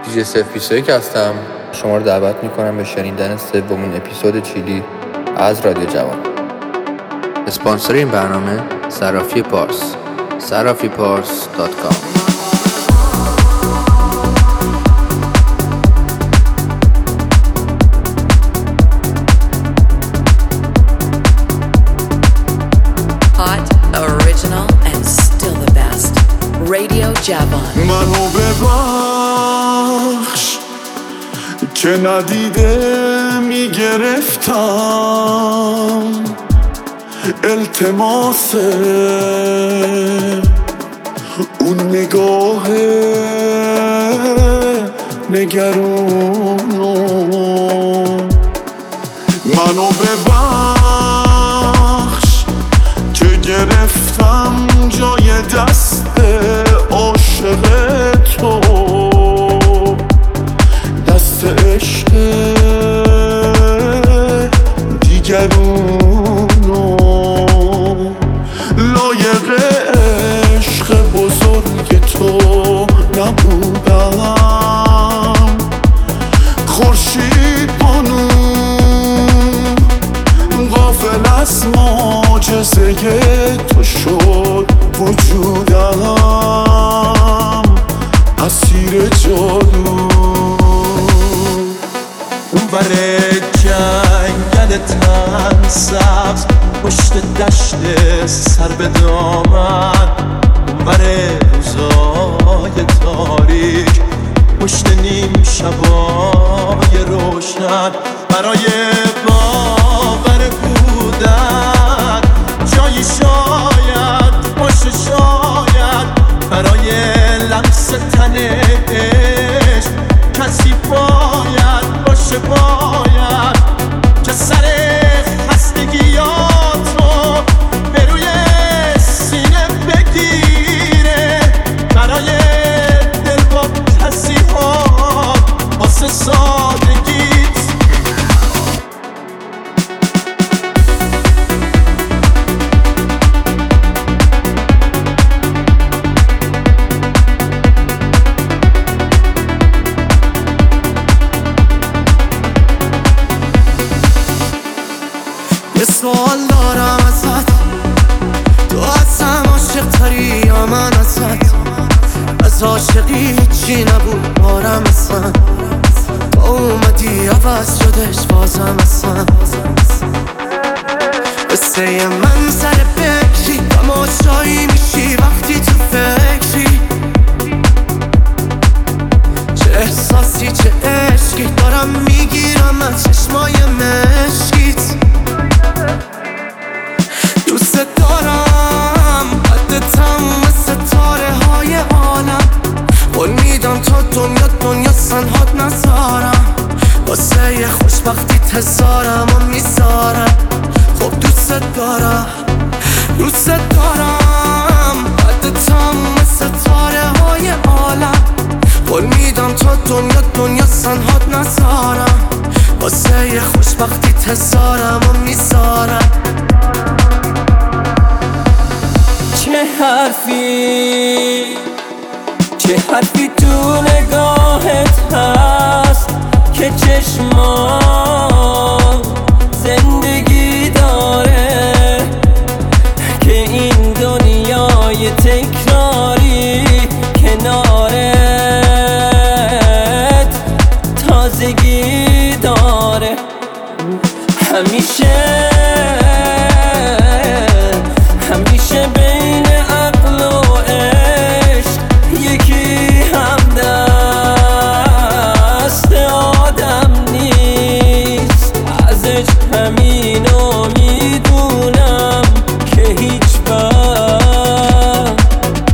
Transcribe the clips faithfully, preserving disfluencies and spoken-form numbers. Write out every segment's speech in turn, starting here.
دیجی صفر بیست و یک هستم. شما رو دعوت میکنم به شنیدن سومین اپیزود چیلی از رادیو جوان. اسپانسر این برنامه صرافی پارس، صرافی پارس دات کام. منو ببخش که ندیده میگرفتم التماس اون نگاه نگرونو. منو ببخش که گرفتم جای دست عاشق تو، دست عشق دیگرونو. لایق عشق بزرگ تو نبودم، خورشید بانو غافل از معجزه تو شد وجودم، اسیر جادو. اون بره جنگل تن سبز پشت دشت سر به دامن، اون بره روزای تاریک پشت نیم شبای روشن. برای باور بودن جایی شاید باشه، شاید برای لمس تنش کسی باید باشه، باید که سر خستگیاتو به روی سینه بگیره، برای دل با تصیحات واسه سادگیت. سوال دارم ازت، تو ازم عاشق تری یا من ازت؟ از عاشقی چی نبود بارم اصلا، با اومدی عوض شدش بازم اصلا. قصه من سر بکری تماشایی میشی وقتی تو فکری، چه احساسی چه عشقی دارم میگیرم از چشمای مشکیت. دوست دارم حد تموم ستاره های عالم، قول میدم تا دنیا دنیا سنهات نذارم، واسه خوشبختی تزارم و میذارم. خب دوست دارم دوست دارم حد تموم ستاره های عالم، قول میدم تا دنیا دنیا سنهات نذارم، واسه خوشبختی تزارم و میذارم. چه حرفی چه حرفی تو نگاهت هست که چشمان زندگی داره، که این دنیای تکراری کنارت تازگی داره. همیشه همیشه بین عقل و عشق یکی همدست آدم نیست. از عشق همینو میدونم که هیچ وقت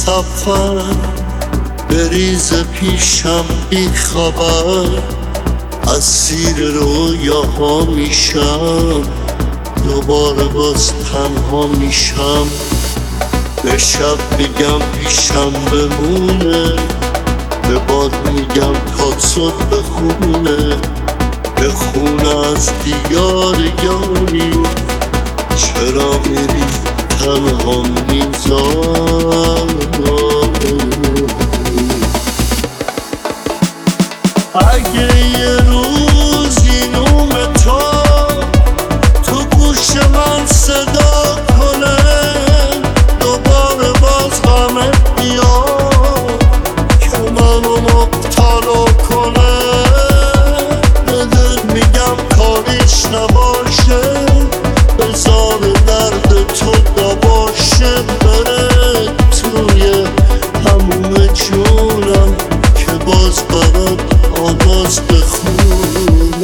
سفر بریز پیشم بی خبر، اسیر رویاها میشم، دوباره باز تنها میشم. به شب میگم پیشم بمونه، به باد میگم کاتسود بخونه، به خونه از دیار یاری چرا میری تنها میذاری. اگه یه روزی نوم تو تو گوش من صدا کنه، دوباره باز غمت بیاد که منو مبتلا کنه، به دل میگم کاریش نباشه، بذار درد تو نباشه، بره توی هموم جونم که باز برات آواز بخونم.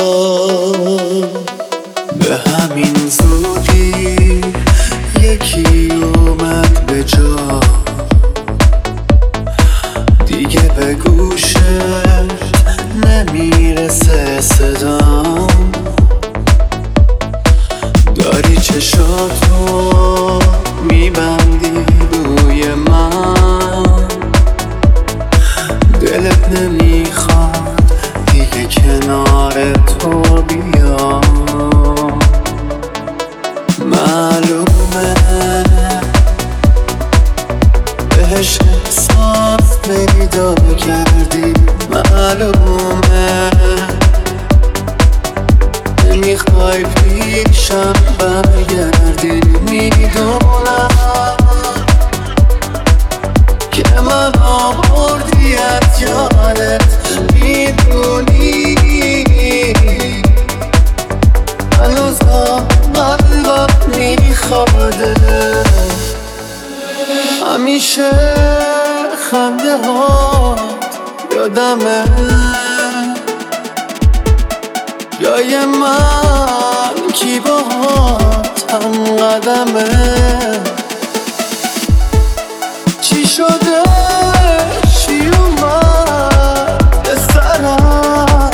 به همین زودی یکی اومد به جا، دیگه به گوشت نمیرسه صدام، داری چشاتو میبندی روی من، دلت نمیخواد دیگه کنار تو بیام. معلومه بهش احساس پیدا کردی، معلومه نمیخوای پیشم برگردی، میدونم که من آوردی از یادت، میدونی هنوزا قلبم میخواده، همیشه خنده ها یادمه، جای من کی باهات هم قدمه. چی شده چی اومد به سرم،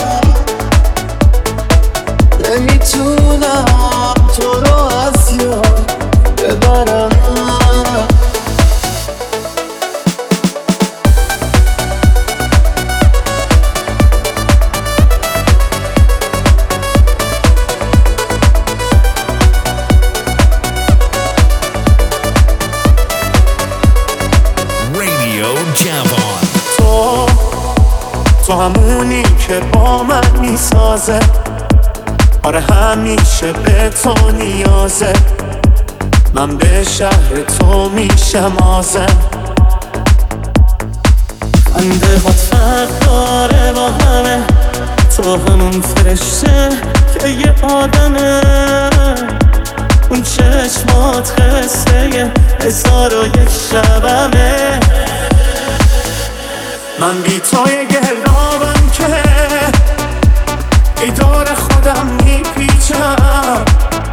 نمیتونم تو رو از یاد ببرم. تو تو همونی که با من میسازه، آره همیشه به تو نیازه، من به شهر تو میشم آزم. خنده هات فرق داره با همه، تو همون فرشته که یه آدمه، اون چشمات قصه هزار و یک شبمه. من بی توی گردابم که ای دور خودم میپیچم،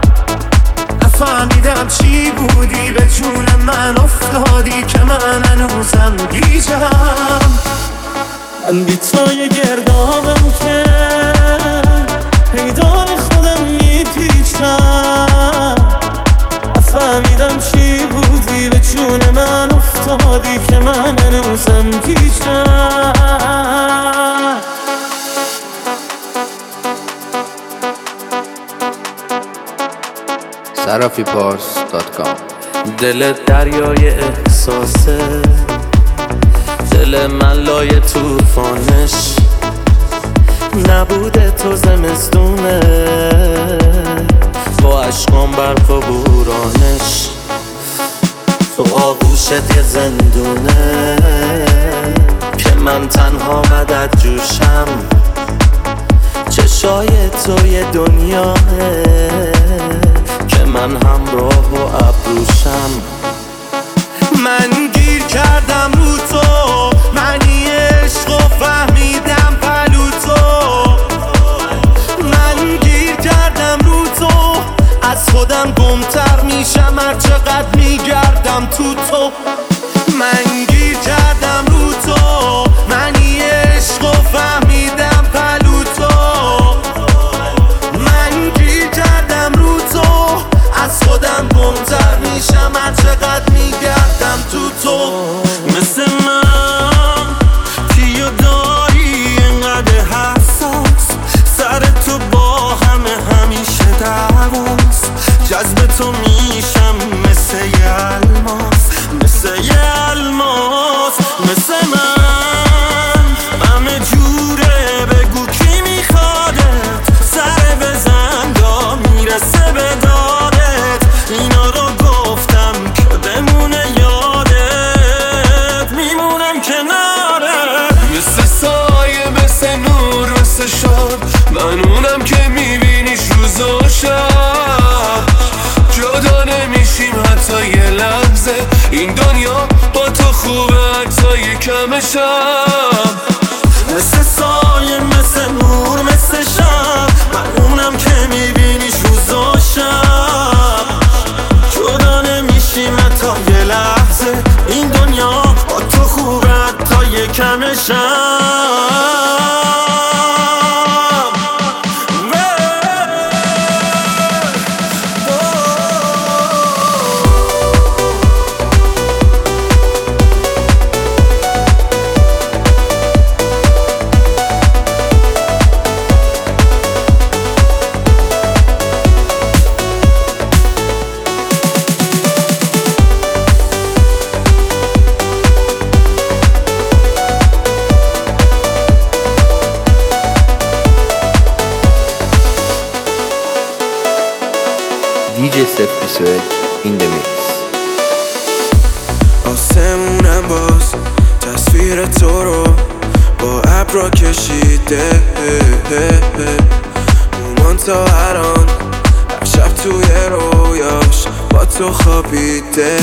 نفهمیدم چی بودی به جون من افتادی که من هنوزم گیجم. من بی توی گردابم که ای دور خودم میپیچم، نفهمیدم چی بودی به جون من افتادی که من هنوزم گیجم. صرافی پارس دات کام. دل دریای احساسه، دل من لای توفانش، نبوده تو زمستونه، با عشقام برف و بورانش، تو آغوشت یه زندونه که من تنها مدد جوشم، چشای تو یه دنیاه که من همراه و ابروشم. من گیر کردم رو تو، معنی عشق و فهمیدم پلو تو، من گیر کردم رو تو، از خودم گمتر میشم هر چقدر میگردم تو تو. من کمشم، مثل سایه مثل نور مثل شب، من اونم که میبینیش روزاشم. جدا نمیشیم تا یه لحظه، این دنیا با تو خوبه تا یه کمشم. دی جی Seth Biswell in the mix. آسمونم باز تصویر تو رو با ابرا کشیده، مومان تا الان هر شب توی رویاش با تو خوابیده.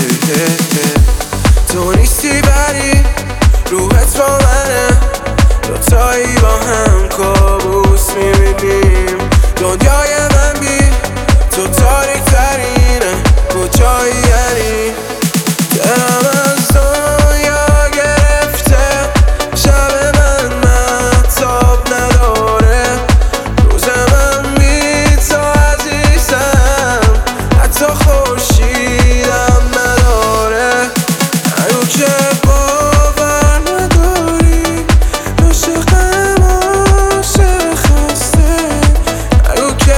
تو نیستی بری روحت با منه، دوتایی با هم کابوس میبینیم. دنیای من بی تو تاریک ترینه، کجایی یعنی؟ دلم از دنیا گرفته، شب من مهتاب نداره، روز من بی تو عزیزم، حتی خورشیدم نداره. هنو که باور نداری عاشقم عاشق خسته، هنو که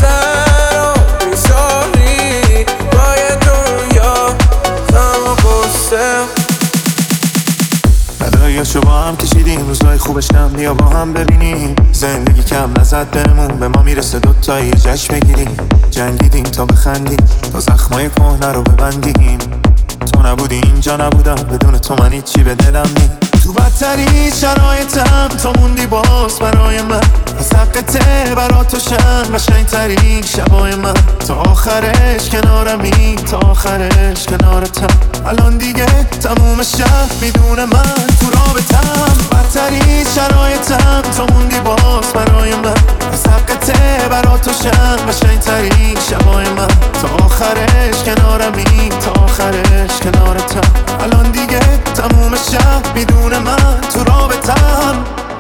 نداییاشو با هم کشیدیم، روزای خوبش کم بیا با هم ببینیم. زندگی کم نزد بهمون، به ما میرسه دوتایی جشن بگیریم. جنگیدیم تا بخندیم، تا زخمای کهنه رو ببندیم. تو نبودی اینجا نبودم، بدون تو من هیچی به دلم نی. تو بدترین شرایطم تو موندی باز برای من، از حقته برا تو شن قشنگترین شبای من. تا آخرش کنارمی، تا آخرش کنارتم. الان دیگه تموم شب میدون من تو رابطم. بدترین شرایطم تو موندی باز برای من، از حقته برا تو شن قشنگترین شبای من. تا آخرش کنارمی، تا آخرش کنارتم. الان دیگه تموم شب میدون من تو رابطم.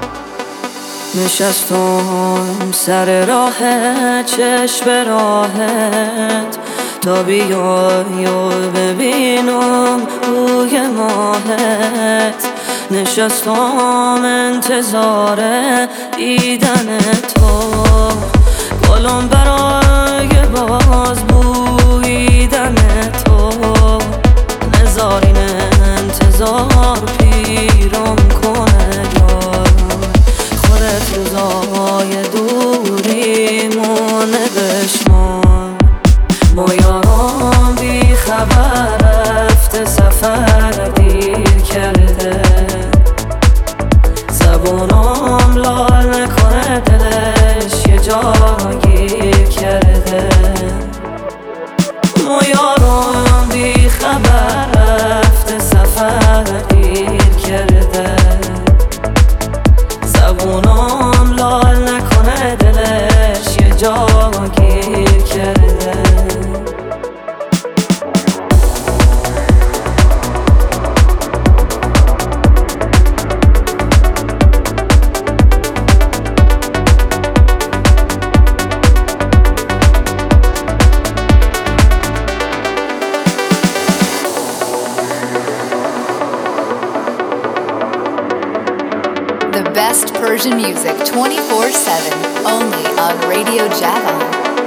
نشستم سر راهت، چشم به راهت، تا بیای و ببینم روی ماهت. نشستم انتظار دیدن تو، گلم برای باز بویدن تو. نزارین انتظار پیرم کنه یار، خودت روزای دوریمونه بشمار. ما یارم بی خبر رفته، سفر دیر کرده، زبونم لال نکنه، دلش یه جا گیر کرده. ما یارم بی خبر رفته، سفر دیر کرده، زبونم لال نکنه، دلش یه جا گیر کرده. Best Persian music twenty-four seven, only on Radio Javan.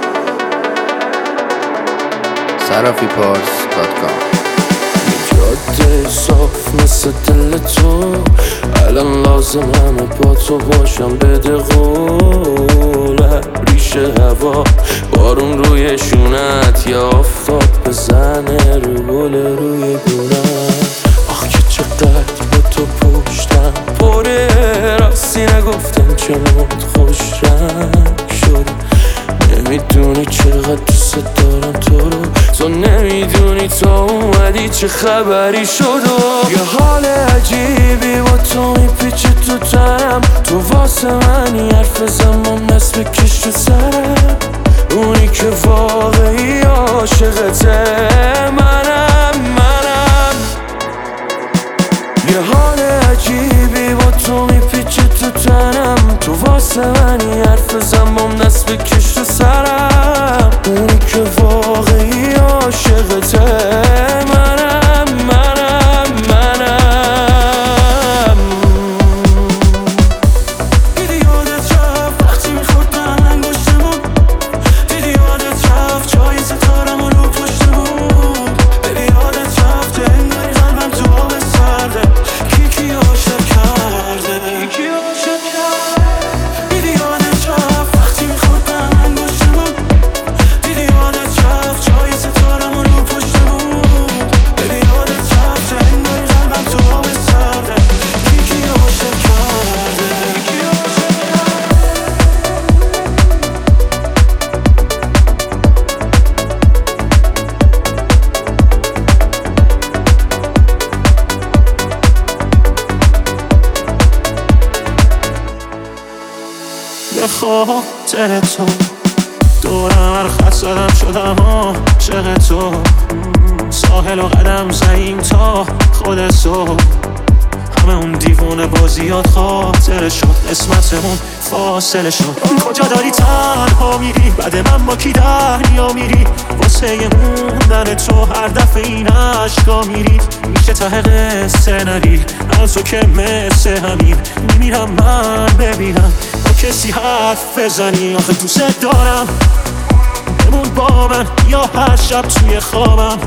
sarafi pars dot com. جاده صاف مثل دل تو، الان لازم همه با تو باشم. بده قوله ریشه هوا، بارون روی شونت، یا آفتاب بزنه رو گل روی گونم. آخ که چقدر با تو پشتم پره، راستی نگفتم چمت خوش رنگ شد. نمیدونی چقدر دوست دارم تو رو، تو نمیدونی میای تو اومدی چه خبری شد و یه حال عجیبی با تو میپیچه تو تنم، تو واسه منی حرف زمان نصف بکش تو سرم، اونی که واقعی عاشقته منم منم. یه حال عجیبی با تو میپیچه تو تنم، تو واسه منی حرف زمان نصف بکش تو سرم، اونی که واقعی عاشقته منم منم منم. دیدی یادت رفت وقتی میخوردم انگشتمون، دیدی یادت رفت جای ستارمون رو پشتمون، دیدی یادت رفت انگاری قلبم تو آب سرده، کی کی عاشق کرده کی کی عاشق کرده. دیدی یادت رفت وقتی میخوردم انگشتمون، دیدی یادت رفت جای ستارمون رو پشتمون، دیدی یادت رفت انگاری قلبم تو آب سرده، کی کی عاشق کرده کی کی عاشق کرده. به خاطر تو دورم هر خط زدم شدم عاشق تو، ساحل و قدم زدیم تا خود تو، همه اون دیوونه بازیات خاطر شد، قسمتمون فاصله شد. کجا داری تنها میری بعد من با کی دریا میری، واسه موندن تو هر دفعه این عشقا میری، میشه ته قصه نری از تو که مثل همین میمیرم من ببینم با کسی حرف بزنی. آخه دوست دارم بمون با من یا هر شب توی خوابم،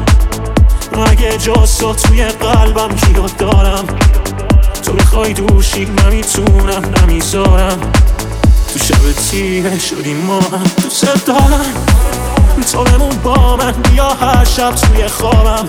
مگه جز تو توی قلبم کیو دارم، تو بخوای دوشی نمیتونم نمیذارم، تو شب تیره شدیم ما هم. دوست دارم تو بمون با من یا هر شب توی خوابم،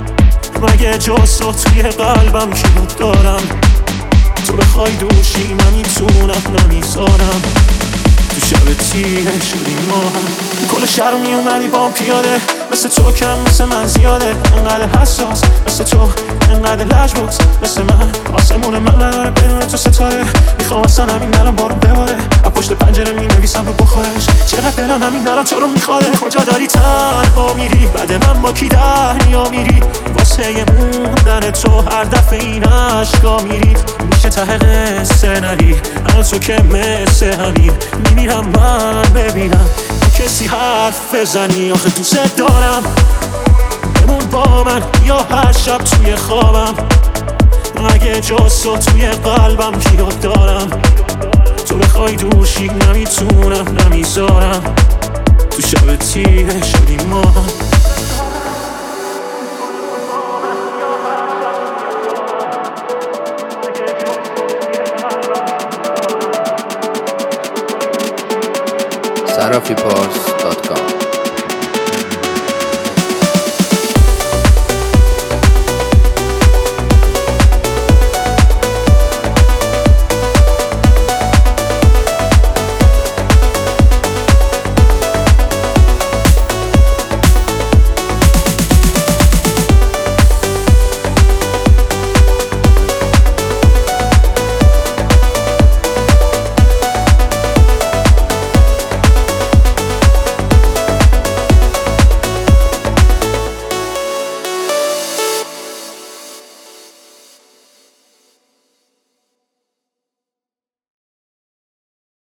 مگه جز تو توی قلبم کیو دارم، تو بخوای دوشی نمیتونم نمیذارم، تو شب تیره شدیم ما هم. کل شهر رو میومدی با پیاده، مثل تو کم مثل من زیاده، انقدر حساس مثل تو انقدر لجباز مثل من، آسمون من نداره بدون تو ستاره، میخوام اصلا همین الان بارون بباره، از پشت پنجره مینویسم رو بخورش، چقدر دلم همین الان تو رو میخواره. کجا داری تنها میری بعد من با کی دریا میری، واسه موندن تو هر دفعه این عشقا میری، میشه ته قصه نری از تو که مثل همین میمیرم من ببینم با کسی حرف بزنی. آخه دوست دارم بمون با من یا هر شب توی خوابم، مگه جز تو توی قلبم کیو دارم، تو بخوای دوشی نمیتونم نمیذارم، تو شب تیره شدیم ما هم. صرافی پارس دات کام